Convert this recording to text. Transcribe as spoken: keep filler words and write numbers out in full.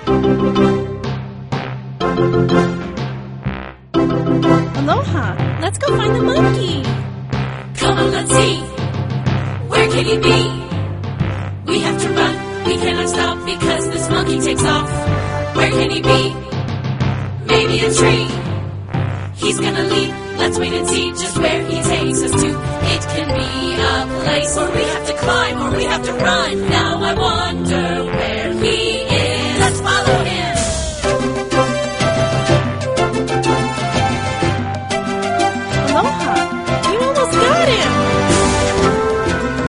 Aloha, let's go find the monkey. Come on, let's see. Where can he be? We have to run, we cannot stop because this monkey takes off. Where can he be? Maybe a tree. He's gonna leap, let's wait and see just where he takes us to. It can be a place where we have to climb or we have to run. Now I wonder where